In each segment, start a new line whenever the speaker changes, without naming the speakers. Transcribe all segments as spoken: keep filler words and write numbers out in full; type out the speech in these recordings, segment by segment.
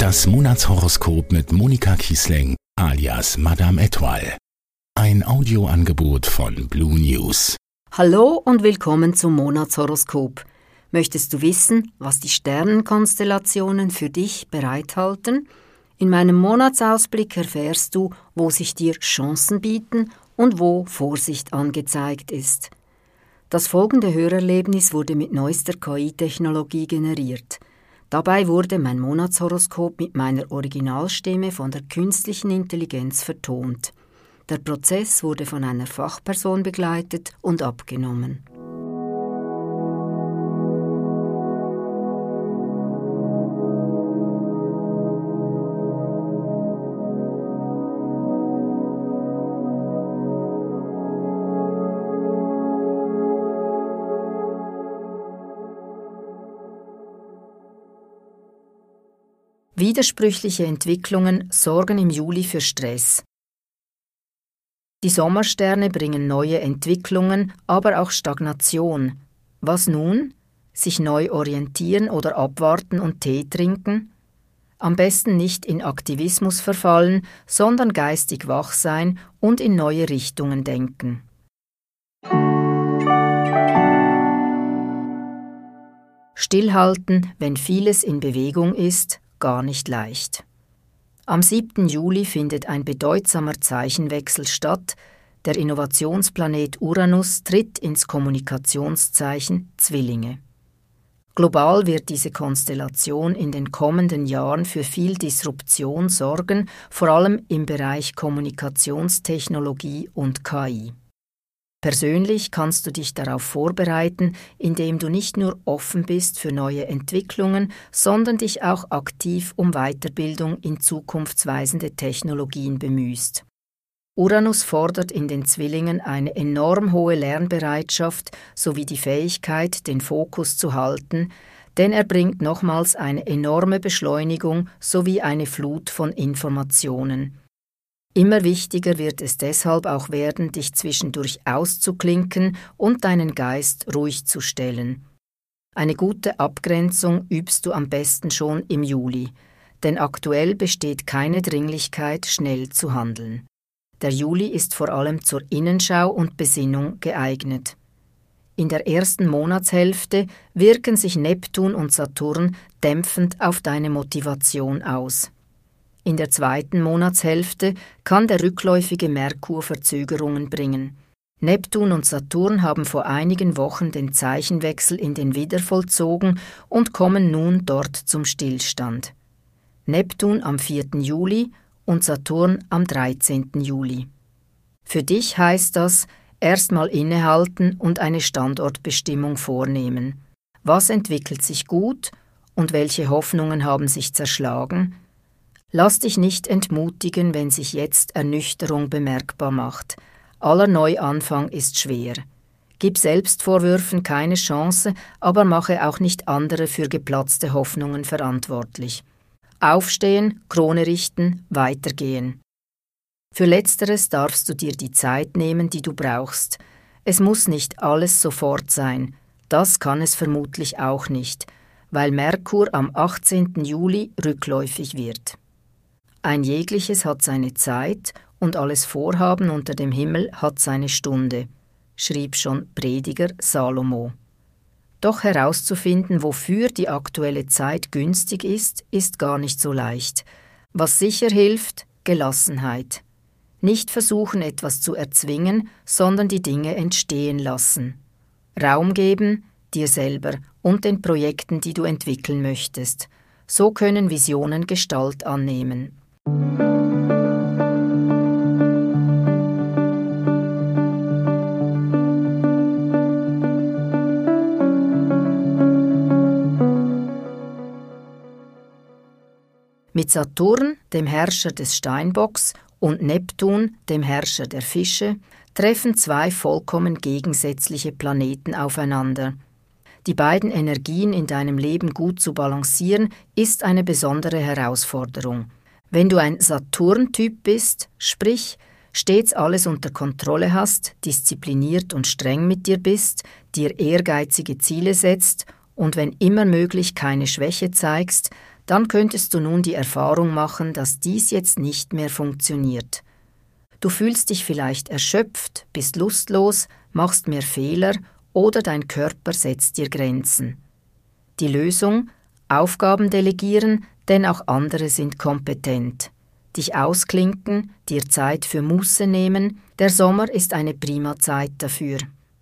Das Monatshoroskop mit Monika Kiesling alias Madame Etoile. Ein Audioangebot von Blue News.
Hallo und willkommen zum Monatshoroskop. Möchtest du wissen, was die Sternenkonstellationen für dich bereithalten? In meinem Monatsausblick erfährst du, wo sich dir Chancen bieten und wo Vorsicht angezeigt ist. Das folgende Hörerlebnis wurde mit neuester K I-Technologie generiert. Dabei wurde mein Monatshoroskop mit meiner Originalstimme von der künstlichen Intelligenz vertont. Der Prozess wurde von einer Fachperson begleitet und abgenommen. Widersprüchliche Entwicklungen sorgen im Juli für Stress. Die Sommersterne bringen neue Entwicklungen, aber auch Stagnation. Was nun? Sich neu orientieren oder abwarten und Tee trinken? Am besten nicht in Aktivismus verfallen, sondern geistig wach sein und in neue Richtungen denken. Stillhalten, wenn vieles in Bewegung ist, gar nicht leicht. Am siebten Juli findet ein bedeutsamer Zeichenwechsel statt. Der Innovationsplanet Uranus tritt ins Kommunikationszeichen Zwillinge. Global wird diese Konstellation in den kommenden Jahren für viel Disruption sorgen, vor allem im Bereich Kommunikationstechnologie und K I. Persönlich kannst du dich darauf vorbereiten, indem du nicht nur offen bist für neue Entwicklungen, sondern dich auch aktiv um Weiterbildung in zukunftsweisende Technologien bemühst. Uranus fordert in den Zwillingen eine enorm hohe Lernbereitschaft sowie die Fähigkeit, den Fokus zu halten, denn er bringt nochmals eine enorme Beschleunigung sowie eine Flut von Informationen. Immer wichtiger wird es deshalb auch werden, dich zwischendurch auszuklinken und deinen Geist ruhig zu stellen. Eine gute Abgrenzung übst du am besten schon im Juli, denn aktuell besteht keine Dringlichkeit, schnell zu handeln. Der Juli ist vor allem zur Innenschau und Besinnung geeignet. In der ersten Monatshälfte wirken sich Neptun und Saturn dämpfend auf deine Motivation aus. In der zweiten Monatshälfte kann der rückläufige Merkur Verzögerungen bringen. Neptun und Saturn haben vor einigen Wochen den Zeichenwechsel in den Widder vollzogen und kommen nun dort zum Stillstand. Neptun am vierten Juli und Saturn am dreizehnten Juli. Für dich heißt das, erstmal innehalten und eine Standortbestimmung vornehmen. Was entwickelt sich gut und welche Hoffnungen haben sich zerschlagen? Lass dich nicht entmutigen, wenn sich jetzt Ernüchterung bemerkbar macht. Aller Neuanfang ist schwer. Gib Selbstvorwürfen keine Chance, aber mache auch nicht andere für geplatzte Hoffnungen verantwortlich. Aufstehen, Krone richten, weitergehen. Für Letzteres darfst du dir die Zeit nehmen, die du brauchst. Es muss nicht alles sofort sein. Das kann es vermutlich auch nicht, weil Merkur am achtzehnten Juli rückläufig wird. Ein jegliches hat seine Zeit und alles Vorhaben unter dem Himmel hat seine Stunde, schrieb schon Prediger Salomo. Doch herauszufinden, wofür die aktuelle Zeit günstig ist, ist gar nicht so leicht. Was sicher hilft, Gelassenheit. Nicht versuchen, etwas zu erzwingen, sondern die Dinge entstehen lassen. Raum geben, dir selber und den Projekten, die du entwickeln möchtest. So können Visionen Gestalt annehmen. Mit Saturn, dem Herrscher des Steinbocks, und Neptun, dem Herrscher der Fische, treffen zwei vollkommen gegensätzliche Planeten aufeinander. Die beiden Energien in deinem Leben gut zu balancieren, ist eine besondere Herausforderung. Wenn du ein Saturn-Typ bist, sprich, stets alles unter Kontrolle hast, diszipliniert und streng mit dir bist, dir ehrgeizige Ziele setzt und wenn immer möglich keine Schwäche zeigst, dann könntest du nun die Erfahrung machen, dass dies jetzt nicht mehr funktioniert. Du fühlst dich vielleicht erschöpft, bist lustlos, machst mehr Fehler oder dein Körper setzt dir Grenzen. Die Lösung: Aufgaben delegieren, denn auch andere sind kompetent. Dich ausklinken, dir Zeit für Muße nehmen, der Sommer ist eine prima Zeit dafür.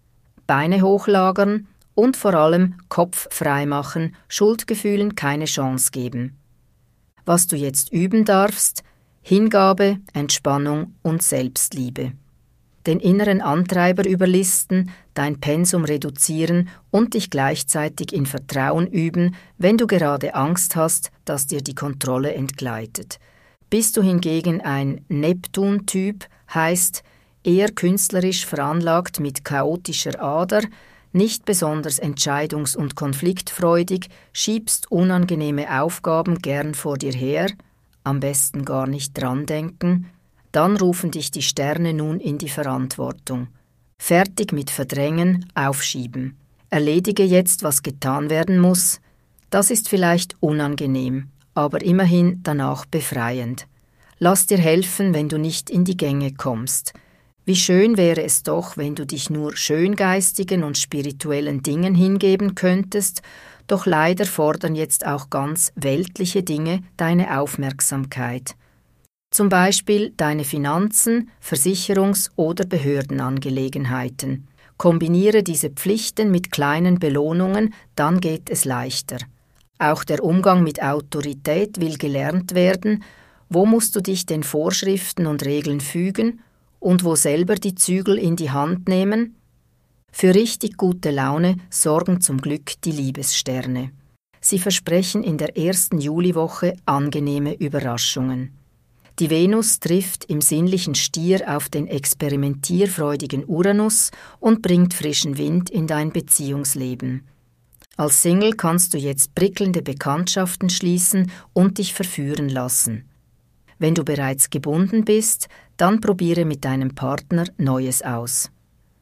Beine hochlagern und vor allem Kopf frei machen, Schuldgefühlen keine Chance geben. Was du jetzt üben darfst: Hingabe, Entspannung und Selbstliebe. Den inneren Antreiber überlisten, dein Pensum reduzieren und dich gleichzeitig in Vertrauen üben, wenn du gerade Angst hast, dass dir die Kontrolle entgleitet. Bist du hingegen ein Neptun-Typ, heißt eher künstlerisch veranlagt mit chaotischer Ader, nicht besonders entscheidungs- und konfliktfreudig, schiebst unangenehme Aufgaben gern vor dir her, am besten gar nicht dran denken, dann rufen dich die Sterne nun in die Verantwortung. Fertig mit Verdrängen, Aufschieben. Erledige jetzt, was getan werden muss. Das ist vielleicht unangenehm, aber immerhin danach befreiend. Lass dir helfen, wenn du nicht in die Gänge kommst. Wie schön wäre es doch, wenn du dich nur schöngeistigen und spirituellen Dingen hingeben könntest, doch leider fordern jetzt auch ganz weltliche Dinge deine Aufmerksamkeit. Zum Beispiel deine Finanzen, Versicherungs- oder Behördenangelegenheiten. Kombiniere diese Pflichten mit kleinen Belohnungen, dann geht es leichter. Auch der Umgang mit Autorität will gelernt werden. Wo musst du dich den Vorschriften und Regeln fügen und wo selber die Zügel in die Hand nehmen? Für richtig gute Laune sorgen zum Glück die Liebessterne. Sie versprechen in der ersten Juliwoche angenehme Überraschungen. Die Venus trifft im sinnlichen Stier auf den experimentierfreudigen Uranus und bringt frischen Wind in dein Beziehungsleben. Als Single kannst du jetzt prickelnde Bekanntschaften schließen und dich verführen lassen. Wenn du bereits gebunden bist, dann probiere mit deinem Partner Neues aus.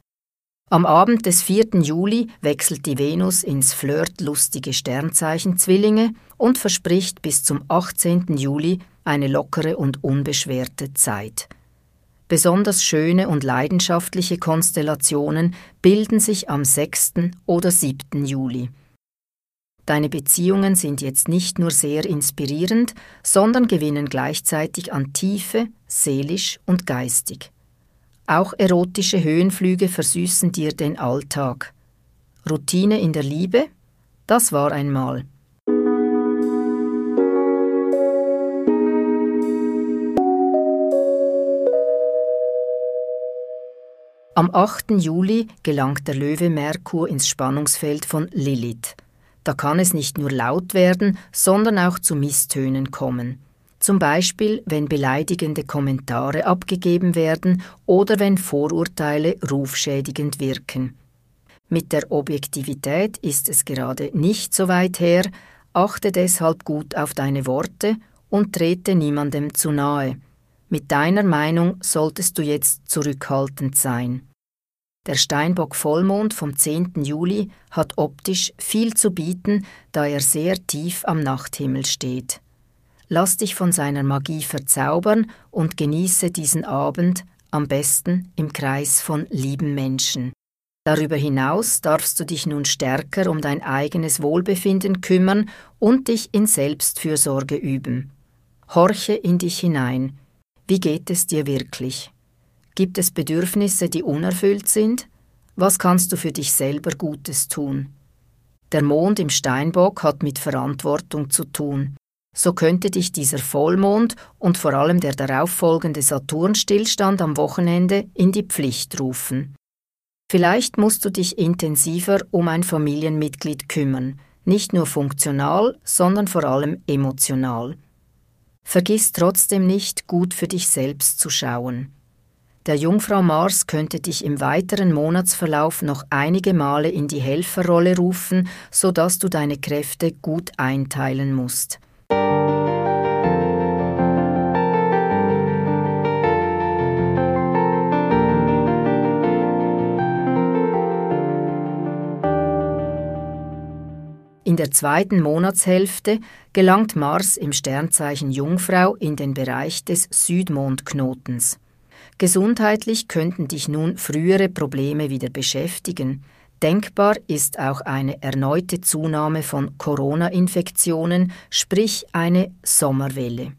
Am Abend des vierten Juli wechselt die Venus ins flirtlustige Sternzeichen Zwillinge und verspricht bis zum achtzehnten Juli eine lockere und unbeschwerte Zeit. Besonders schöne und leidenschaftliche Konstellationen bilden sich am sechsten oder siebten Juli. Deine Beziehungen sind jetzt nicht nur sehr inspirierend, sondern gewinnen gleichzeitig an Tiefe, seelisch und geistig. Auch erotische Höhenflüge versüßen dir den Alltag. Routine in der Liebe? Das war einmal. Am achten Juli gelangt der Löwe Merkur ins Spannungsfeld von Lilith. Da kann es nicht nur laut werden, sondern auch zu Misstönen kommen. Zum Beispiel, wenn beleidigende Kommentare abgegeben werden oder wenn Vorurteile rufschädigend wirken. Mit der Objektivität ist es gerade nicht so weit her, achte deshalb gut auf deine Worte und trete niemandem zu nahe. Mit deiner Meinung solltest du jetzt zurückhaltend sein. Der Steinbock-Vollmond vom zehnten Juli hat optisch viel zu bieten, da er sehr tief am Nachthimmel steht. Lass dich von seiner Magie verzaubern und genieße diesen Abend am besten im Kreis von lieben Menschen. Darüber hinaus darfst du dich nun stärker um dein eigenes Wohlbefinden kümmern und dich in Selbstfürsorge üben. Horche in dich hinein. Wie geht es dir wirklich? Gibt es Bedürfnisse, die unerfüllt sind? Was kannst du für dich selber Gutes tun? Der Mond im Steinbock hat mit Verantwortung zu tun. So könnte dich dieser Vollmond und vor allem der darauffolgende Saturnstillstand am Wochenende in die Pflicht rufen. Vielleicht musst du dich intensiver um ein Familienmitglied kümmern, nicht nur funktional, sondern vor allem emotional. Vergiss trotzdem nicht, gut für dich selbst zu schauen. Der Jungfrau Mars könnte dich im weiteren Monatsverlauf noch einige Male in die Helferrolle rufen, sodass du deine Kräfte gut einteilen musst. In der zweiten Monatshälfte gelangt Mars im Sternzeichen Jungfrau in den Bereich des Südmondknotens. Gesundheitlich könnten dich nun frühere Probleme wieder beschäftigen. Denkbar ist auch eine erneute Zunahme von Corona-Infektionen, sprich eine Sommerwelle.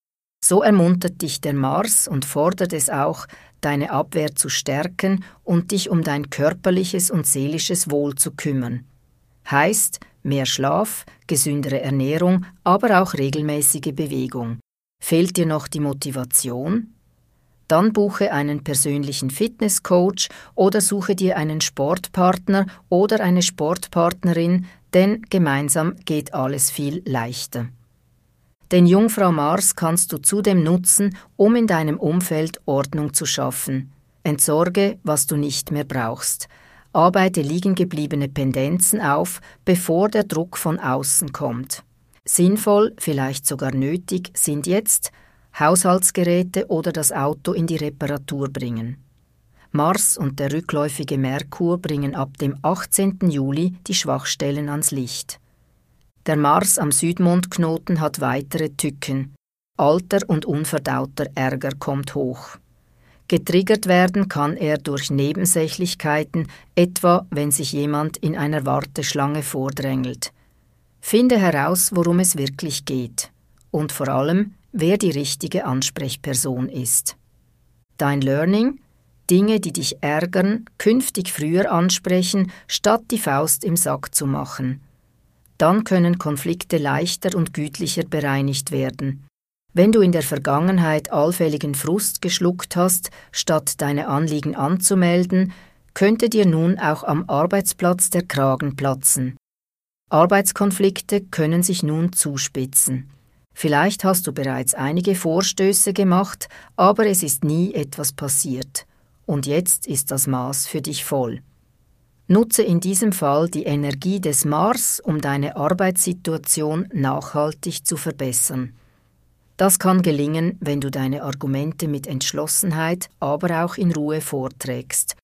So ermuntert dich der Mars und fordert es auch, deine Abwehr zu stärken und dich um dein körperliches und seelisches Wohl zu kümmern. Heißt mehr Schlaf, gesündere Ernährung, aber auch regelmäßige Bewegung. Fehlt dir noch die Motivation? Dann buche einen persönlichen Fitnesscoach oder suche dir einen Sportpartner oder eine Sportpartnerin, denn gemeinsam geht alles viel leichter. Den Jungfrau Mars kannst du zudem nutzen, um in deinem Umfeld Ordnung zu schaffen. Entsorge, was du nicht mehr brauchst. Arbeite liegengebliebene Pendenzen auf, bevor der Druck von außen kommt. Sinnvoll, vielleicht sogar nötig, sind jetzt Haushaltsgeräte oder das Auto in die Reparatur bringen. Mars und der rückläufige Merkur bringen ab dem achtzehnten Juli die Schwachstellen ans Licht. Der Mars am Südmondknoten hat weitere Tücken. Alter und unverdauter Ärger kommt hoch. Getriggert werden kann er durch Nebensächlichkeiten, etwa wenn sich jemand in einer Warteschlange vordrängelt. Finde heraus, worum es wirklich geht. Und vor allem, wer die richtige Ansprechperson ist. Dein Learning? Dinge, die dich ärgern, künftig früher ansprechen, statt die Faust im Sack zu machen. Dann können Konflikte leichter und gütlicher bereinigt werden. Wenn du in der Vergangenheit allfälligen Frust geschluckt hast, statt deine Anliegen anzumelden, könnte dir nun auch am Arbeitsplatz der Kragen platzen. Arbeitskonflikte können sich nun zuspitzen. Vielleicht hast du bereits einige Vorstöße gemacht, aber es ist nie etwas passiert. Und jetzt ist das Maß für dich voll. Nutze in diesem Fall die Energie des Mars, um deine Arbeitssituation nachhaltig zu verbessern. Das kann gelingen, wenn du deine Argumente mit Entschlossenheit, aber auch in Ruhe vorträgst.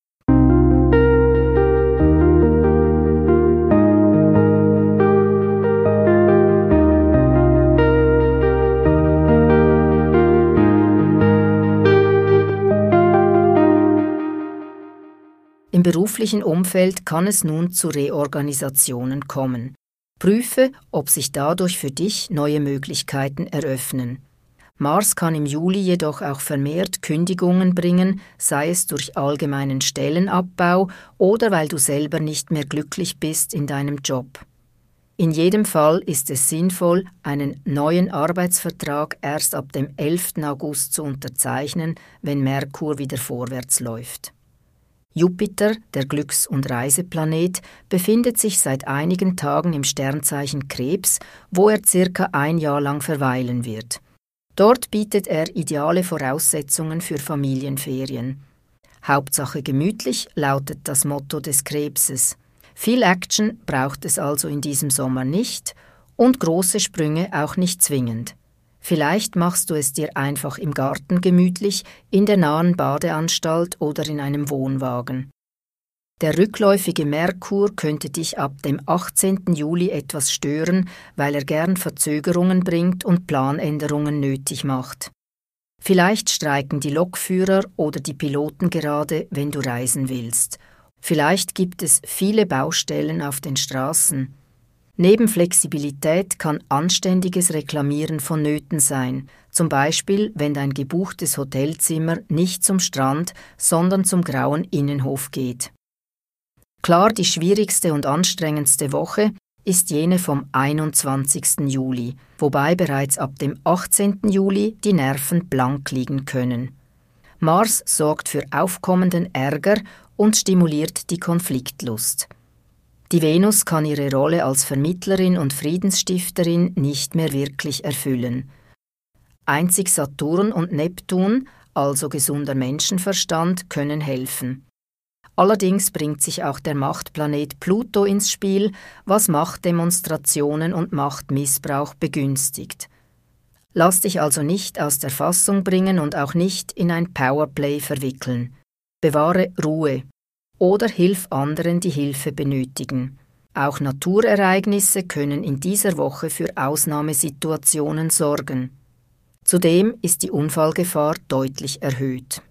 Im beruflichen Umfeld kann es nun zu Reorganisationen kommen. Prüfe, ob sich dadurch für dich neue Möglichkeiten eröffnen. Mars kann im Juli jedoch auch vermehrt Kündigungen bringen, sei es durch allgemeinen Stellenabbau oder weil du selber nicht mehr glücklich bist in deinem Job. In jedem Fall ist es sinnvoll, einen neuen Arbeitsvertrag erst ab dem elften August zu unterzeichnen, wenn Merkur wieder vorwärts läuft. Jupiter, der Glücks- und Reiseplanet, befindet sich seit einigen Tagen im Sternzeichen Krebs, wo er circa ein Jahr lang verweilen wird. Dort bietet er ideale Voraussetzungen für Familienferien. Hauptsache gemütlich lautet das Motto des Krebses. Viel Action braucht es also in diesem Sommer nicht und große Sprünge auch nicht zwingend. Vielleicht machst du es dir einfach im Garten gemütlich, in der nahen Badeanstalt oder in einem Wohnwagen. Der rückläufige Merkur könnte dich ab dem achtzehnten Juli etwas stören, weil er gern Verzögerungen bringt und Planänderungen nötig macht. Vielleicht streiken die Lokführer oder die Piloten gerade, wenn du reisen willst. Vielleicht gibt es viele Baustellen auf den Straßen. Neben Flexibilität kann anständiges Reklamieren vonnöten sein, zum Beispiel wenn dein gebuchtes Hotelzimmer nicht zum Strand, sondern zum grauen Innenhof geht. Klar, die schwierigste und anstrengendste Woche ist jene vom einundzwanzigsten Juli, wobei bereits ab dem achtzehnten Juli die Nerven blank liegen können. Mars sorgt für aufkommenden Ärger und stimuliert die Konfliktlust. Die Venus kann ihre Rolle als Vermittlerin und Friedensstifterin nicht mehr wirklich erfüllen. Einzig Saturn und Neptun, also gesunder Menschenverstand, können helfen. Allerdings bringt sich auch der Machtplanet Pluto ins Spiel, was Machtdemonstrationen und Machtmissbrauch begünstigt. Lass dich also nicht aus der Fassung bringen und auch nicht in ein Powerplay verwickeln. Bewahre Ruhe oder hilf anderen, die Hilfe benötigen. Auch Naturereignisse können in dieser Woche für Ausnahmesituationen sorgen. Zudem ist die Unfallgefahr deutlich erhöht.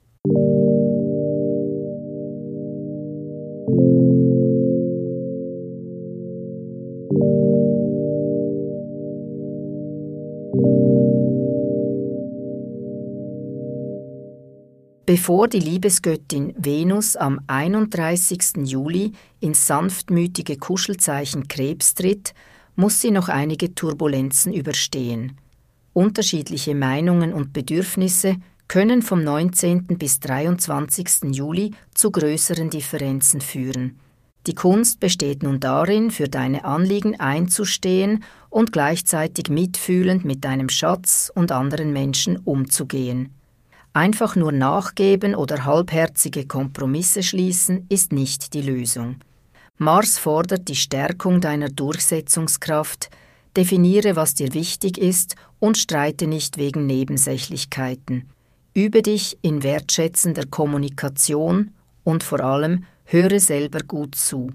Bevor die Liebesgöttin Venus am einunddreißigsten Juli ins sanftmütige Kuschelzeichen Krebs tritt, muss sie noch einige Turbulenzen überstehen. Unterschiedliche Meinungen und Bedürfnisse können vom neunzehnten bis dreiundzwanzigsten Juli zu größeren Differenzen führen. Die Kunst besteht nun darin, für deine Anliegen einzustehen und gleichzeitig mitfühlend mit deinem Schatz und anderen Menschen umzugehen. Einfach nur nachgeben oder halbherzige Kompromisse schließen ist nicht die Lösung. Mars fordert die Stärkung deiner Durchsetzungskraft, definiere, was dir wichtig ist und streite nicht wegen Nebensächlichkeiten. Übe dich in wertschätzender Kommunikation und vor allem höre selber gut zu.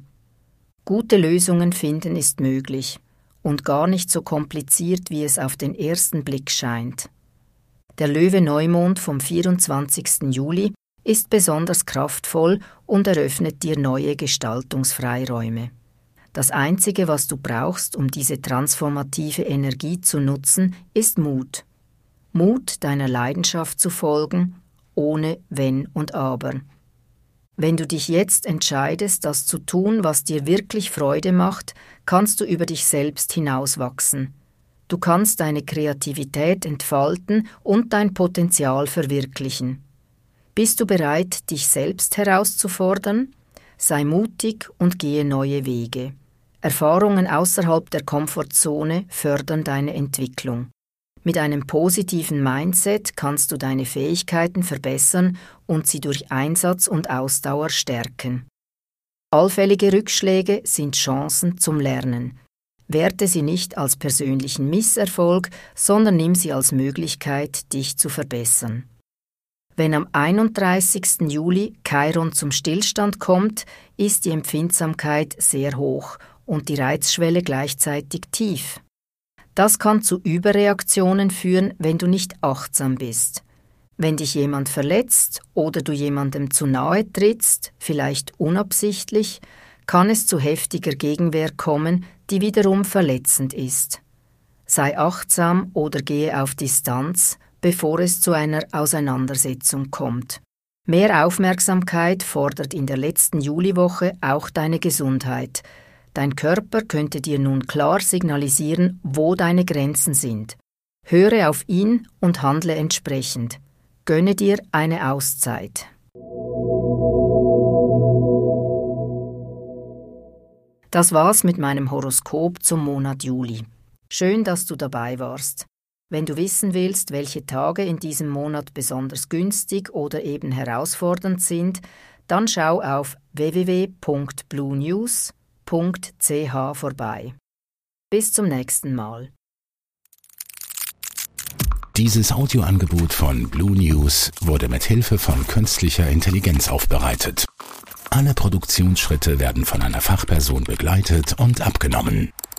Gute Lösungen finden ist möglich und gar nicht so kompliziert, wie es auf den ersten Blick scheint. Der Löwe-Neumond vom vierundzwanzigsten Juli ist besonders kraftvoll und eröffnet dir neue Gestaltungsfreiräume. Das Einzige, was du brauchst, um diese transformative Energie zu nutzen, ist Mut. Mut, deiner Leidenschaft zu folgen, ohne Wenn und Aber. Wenn du dich jetzt entscheidest, das zu tun, was dir wirklich Freude macht, kannst du über dich selbst hinauswachsen. Du kannst deine Kreativität entfalten und dein Potenzial verwirklichen. Bist du bereit, dich selbst herauszufordern? Sei mutig und gehe neue Wege. Erfahrungen außerhalb der Komfortzone fördern deine Entwicklung. Mit einem positiven Mindset kannst du deine Fähigkeiten verbessern und sie durch Einsatz und Ausdauer stärken. Allfällige Rückschläge sind Chancen zum Lernen. Werte sie nicht als persönlichen Misserfolg, sondern nimm sie als Möglichkeit, dich zu verbessern. Wenn am einunddreißigsten Juli Chiron zum Stillstand kommt, ist die Empfindsamkeit sehr hoch und die Reizschwelle gleichzeitig tief. Das kann zu Überreaktionen führen, wenn du nicht achtsam bist. Wenn dich jemand verletzt oder du jemandem zu nahe trittst, vielleicht unabsichtlich, kann es zu heftiger Gegenwehr kommen, die wiederum verletzend ist. Sei achtsam oder gehe auf Distanz, bevor es zu einer Auseinandersetzung kommt. Mehr Aufmerksamkeit fordert in der letzten Juliwoche auch deine Gesundheit. Dein Körper könnte dir nun klar signalisieren, wo deine Grenzen sind. Höre auf ihn und handle entsprechend. Gönne dir eine Auszeit. Das war's mit meinem Horoskop zum Monat Juli. Schön, dass du dabei warst. Wenn du wissen willst, welche Tage in diesem Monat besonders günstig oder eben herausfordernd sind, dann schau auf w w w punkt blue news punkt c h vorbei. Bis zum nächsten Mal.
Dieses Audioangebot von Blue News wurde mit Hilfe von künstlicher Intelligenz aufbereitet. Alle Produktionsschritte werden von einer Fachperson begleitet und abgenommen.